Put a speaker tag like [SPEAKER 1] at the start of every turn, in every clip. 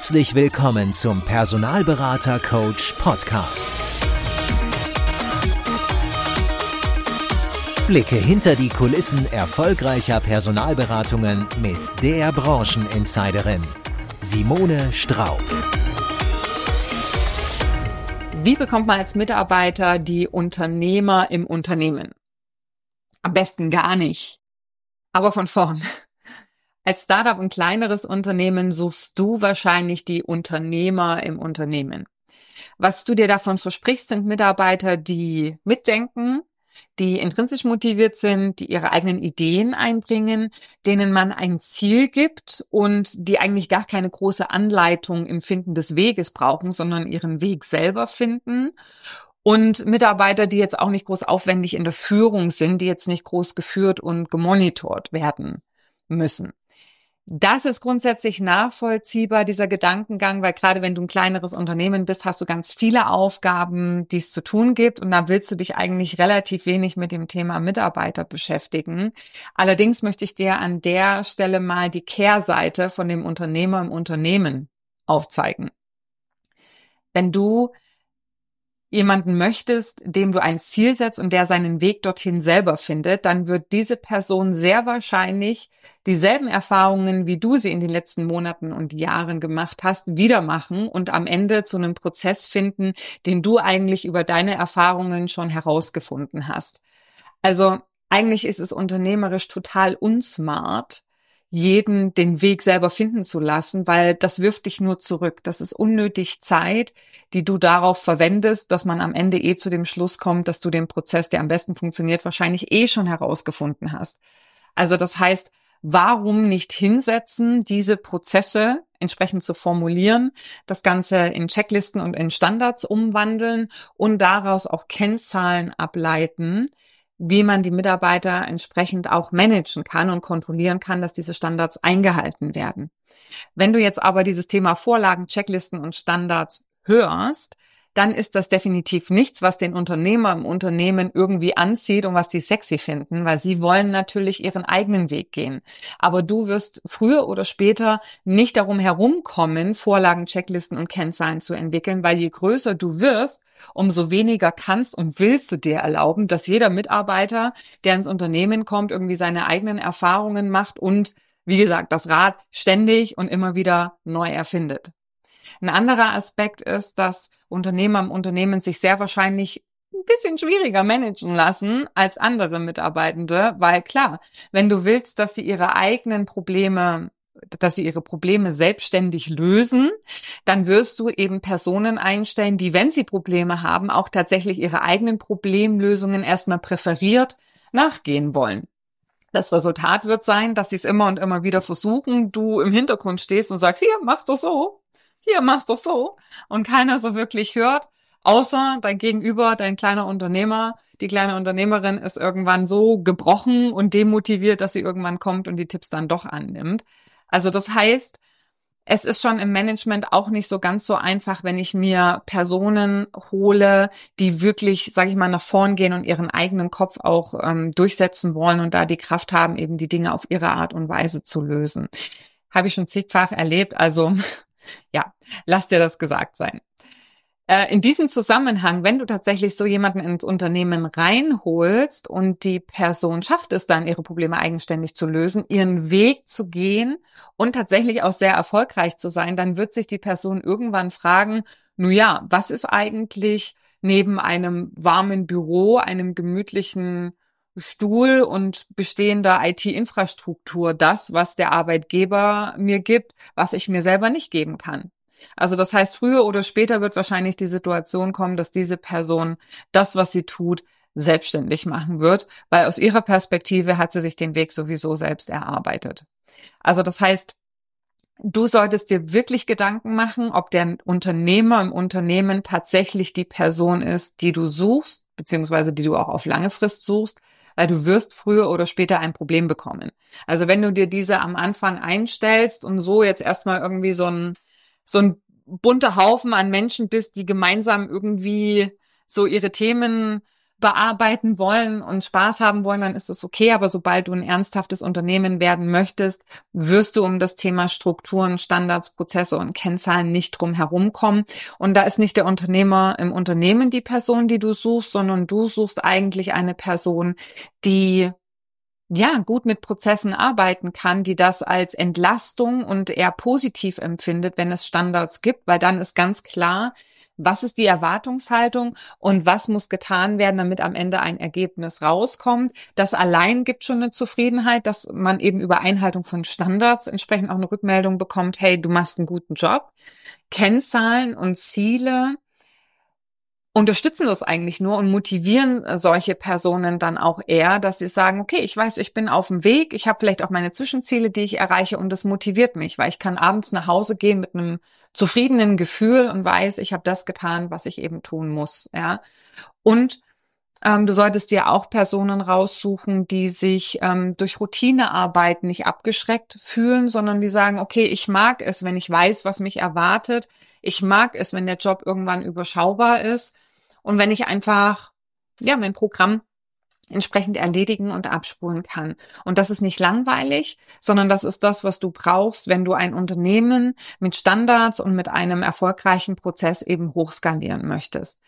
[SPEAKER 1] Herzlich willkommen zum Personalberater Coach Podcast. Blicke hinter die Kulissen erfolgreicher Personalberatungen mit der Brancheninsiderin Simone Straub.
[SPEAKER 2] Wie bekommt man als Mitarbeiter die Unternehmer im Unternehmen? Am besten gar nicht, aber von vorn. Als Startup und kleineres Unternehmen suchst du wahrscheinlich die Unternehmer im Unternehmen. Was du dir davon versprichst, sind Mitarbeiter, die mitdenken, die intrinsisch motiviert sind, die ihre eigenen Ideen einbringen, denen man ein Ziel gibt und die eigentlich gar keine große Anleitung im Finden des Weges brauchen, sondern ihren Weg selber finden. Und Mitarbeiter, die jetzt auch nicht groß aufwendig in der Führung sind, die jetzt nicht groß geführt und gemonitort werden müssen. Das ist grundsätzlich nachvollziehbar, dieser Gedankengang, weil gerade wenn du ein kleineres Unternehmen bist, hast du ganz viele Aufgaben, die es zu tun gibt, und da willst du dich eigentlich relativ wenig mit dem Thema Mitarbeiter beschäftigen. Allerdings möchte ich dir an der Stelle mal die Kehrseite von dem Unternehmer im Unternehmen aufzeigen. Wenn du jemanden möchtest, dem du ein Ziel setzt und der seinen Weg dorthin selber findet, dann wird diese Person sehr wahrscheinlich dieselben Erfahrungen, wie du sie in den letzten Monaten und Jahren gemacht hast, wieder machen und am Ende zu einem Prozess finden, den du eigentlich über deine Erfahrungen schon herausgefunden hast. Also eigentlich ist es unternehmerisch total unsmart, jeden den Weg selber finden zu lassen, weil das wirft dich nur zurück. Das ist unnötig Zeit, die du darauf verwendest, dass man am Ende zu dem Schluss kommt, dass du den Prozess, der am besten funktioniert, wahrscheinlich schon herausgefunden hast. Also das heißt, warum nicht hinsetzen, diese Prozesse entsprechend zu formulieren, das Ganze in Checklisten und in Standards umwandeln und daraus auch Kennzahlen ableiten, wie man die Mitarbeiter entsprechend auch managen kann und kontrollieren kann, dass diese Standards eingehalten werden. Wenn du jetzt aber dieses Thema Vorlagen, Checklisten und Standards hörst, dann ist das definitiv nichts, was den Unternehmer im Unternehmen irgendwie anzieht und was die sexy finden, weil sie wollen natürlich ihren eigenen Weg gehen. Aber du wirst früher oder später nicht darum herumkommen, Vorlagen, Checklisten und Kennzahlen zu entwickeln, weil je größer du wirst, umso weniger kannst und willst du dir erlauben, dass jeder Mitarbeiter, der ins Unternehmen kommt, irgendwie seine eigenen Erfahrungen macht und, wie gesagt, das Rad ständig und immer wieder neu erfindet. Ein anderer Aspekt ist, dass Unternehmer im Unternehmen sich sehr wahrscheinlich ein bisschen schwieriger managen lassen als andere Mitarbeitende, weil klar, wenn du willst, dass sie ihre Probleme selbstständig lösen, dann wirst du eben Personen einstellen, die, wenn sie Probleme haben, auch tatsächlich ihre eigenen Problemlösungen erstmal präferiert nachgehen wollen. Das Resultat wird sein, dass sie es immer und immer wieder versuchen, du im Hintergrund stehst und sagst, hier, mach's doch so, und keiner so wirklich hört, außer dein Gegenüber, dein kleiner Unternehmer, die kleine Unternehmerin ist irgendwann so gebrochen und demotiviert, dass sie irgendwann kommt und die Tipps dann doch annimmt. Also das heißt, es ist schon im Management auch nicht so ganz so einfach, wenn ich mir Personen hole, die wirklich, sage ich mal, nach vorn gehen und ihren eigenen Kopf auch durchsetzen wollen und da die Kraft haben, eben die Dinge auf ihre Art und Weise zu lösen. Habe ich schon zigfach erlebt, also ja, lass dir das gesagt sein. In diesem Zusammenhang, wenn du tatsächlich so jemanden ins Unternehmen reinholst und die Person schafft es dann, ihre Probleme eigenständig zu lösen, ihren Weg zu gehen und tatsächlich auch sehr erfolgreich zu sein, dann wird sich die Person irgendwann fragen, nun ja, was ist eigentlich neben einem warmen Büro, einem gemütlichen Stuhl und bestehender IT-Infrastruktur das, was der Arbeitgeber mir gibt, was ich mir selber nicht geben kann? Also das heißt, früher oder später wird wahrscheinlich die Situation kommen, dass diese Person das, was sie tut, selbstständig machen wird, weil aus ihrer Perspektive hat sie sich den Weg sowieso selbst erarbeitet. Also das heißt, du solltest dir wirklich Gedanken machen, ob der Unternehmer im Unternehmen tatsächlich die Person ist, die du suchst, beziehungsweise die du auch auf lange Frist suchst, weil du wirst früher oder später ein Problem bekommen. Also wenn du dir diese am Anfang einstellst und so jetzt erstmal irgendwie so ein bunter Haufen an Menschen bist, die gemeinsam irgendwie so ihre Themen bearbeiten wollen und Spaß haben wollen, dann ist das okay. Aber sobald du ein ernsthaftes Unternehmen werden möchtest, wirst du um das Thema Strukturen, Standards, Prozesse und Kennzahlen nicht drum herum kommen. Und da ist nicht der Unternehmer im Unternehmen die Person, die du suchst, sondern du suchst eigentlich eine Person, die gut mit Prozessen arbeiten kann, die das als Entlastung und eher positiv empfindet, wenn es Standards gibt, weil dann ist ganz klar, was ist die Erwartungshaltung und was muss getan werden, damit am Ende ein Ergebnis rauskommt. Das allein gibt schon eine Zufriedenheit, dass man eben über Einhaltung von Standards entsprechend auch eine Rückmeldung bekommt, hey, du machst einen guten Job. Kennzahlen und Ziele unterstützen das eigentlich nur und motivieren solche Personen dann auch eher, dass sie sagen, okay, ich weiß, ich bin auf dem Weg, ich habe vielleicht auch meine Zwischenziele, die ich erreiche und das motiviert mich, weil ich kann abends nach Hause gehen mit einem zufriedenen Gefühl und weiß, ich habe das getan, was ich eben tun muss. Ja. Und du solltest dir auch Personen raussuchen, die sich durch Routinearbeit nicht abgeschreckt fühlen, sondern die sagen, okay, ich mag es, wenn ich weiß, was mich erwartet. Ich mag es, wenn der Job irgendwann überschaubar ist und wenn ich einfach mein Programm entsprechend erledigen und abspulen kann. Und das ist nicht langweilig, sondern das ist das, was du brauchst, wenn du ein Unternehmen mit Standards und mit einem erfolgreichen Prozess eben hochskalieren möchtest.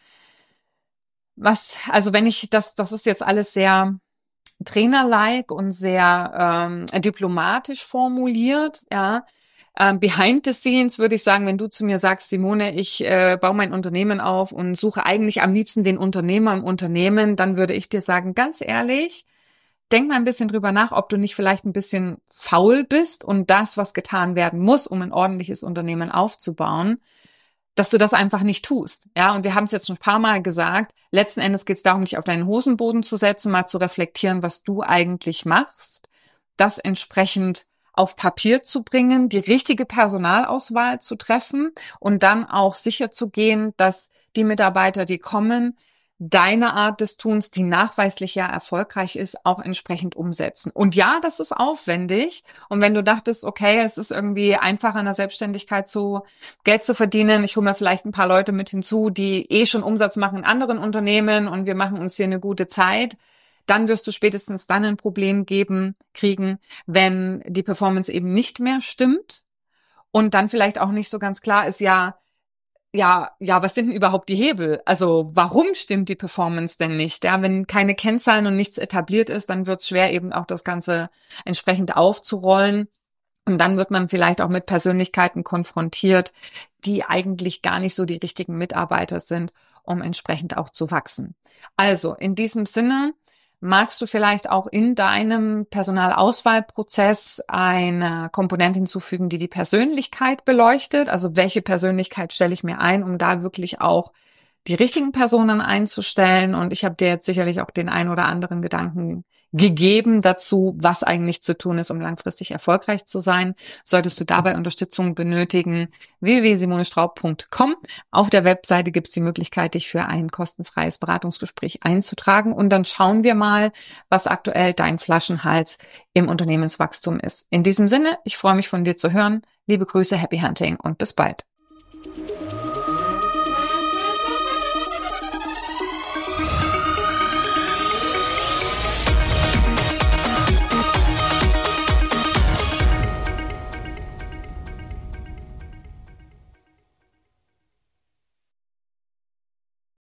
[SPEAKER 2] Wenn ich das ist jetzt alles sehr trainerlike und sehr diplomatisch formuliert, ja. Behind the scenes würde ich sagen, wenn du zu mir sagst, Simone, ich baue mein Unternehmen auf und suche eigentlich am liebsten den Unternehmer im Unternehmen, dann würde ich dir sagen, ganz ehrlich, denk mal ein bisschen drüber nach, ob du nicht vielleicht ein bisschen faul bist und das, was getan werden muss, um ein ordentliches Unternehmen aufzubauen, dass du das einfach nicht tust. Ja, und wir haben es jetzt schon ein paar Mal gesagt, letzten Endes geht es darum, dich auf deinen Hosenboden zu setzen, mal zu reflektieren, was du eigentlich machst, das entsprechend auf Papier zu bringen, die richtige Personalauswahl zu treffen und dann auch sicher zu gehen, dass die Mitarbeiter, die kommen, deine Art des Tuns, die nachweislich ja erfolgreich ist, auch entsprechend umsetzen. Und ja, das ist aufwendig. Und wenn du dachtest, okay, es ist irgendwie einfacher in der Selbstständigkeit Geld zu verdienen, ich hole mir vielleicht ein paar Leute mit hinzu, die schon Umsatz machen in anderen Unternehmen und wir machen uns hier eine gute Zeit, dann wirst du spätestens dann ein Problem kriegen, wenn die Performance eben nicht mehr stimmt und dann vielleicht auch nicht so ganz klar ist, was sind denn überhaupt die Hebel? Also warum stimmt die Performance denn nicht? Ja, wenn keine Kennzahlen und nichts etabliert ist, dann wird es schwer, eben auch das Ganze entsprechend aufzurollen. Und dann wird man vielleicht auch mit Persönlichkeiten konfrontiert, die eigentlich gar nicht so die richtigen Mitarbeiter sind, um entsprechend auch zu wachsen. Also in diesem Sinne, magst du vielleicht auch in deinem Personalauswahlprozess eine Komponente hinzufügen, die Persönlichkeit beleuchtet? Also welche Persönlichkeit stelle ich mir ein, um da wirklich auch die richtigen Personen einzustellen? Und ich habe dir jetzt sicherlich auch den ein oder anderen Gedanken gegeben dazu, was eigentlich zu tun ist, um langfristig erfolgreich zu sein. Solltest du dabei Unterstützung benötigen, www.simonestraub.com. Auf der Webseite gibt es die Möglichkeit, dich für ein kostenfreies Beratungsgespräch einzutragen und dann schauen wir mal, was aktuell dein Flaschenhals im Unternehmenswachstum ist. In diesem Sinne, ich freue mich von dir zu hören. Liebe Grüße, Happy Hunting und bis bald.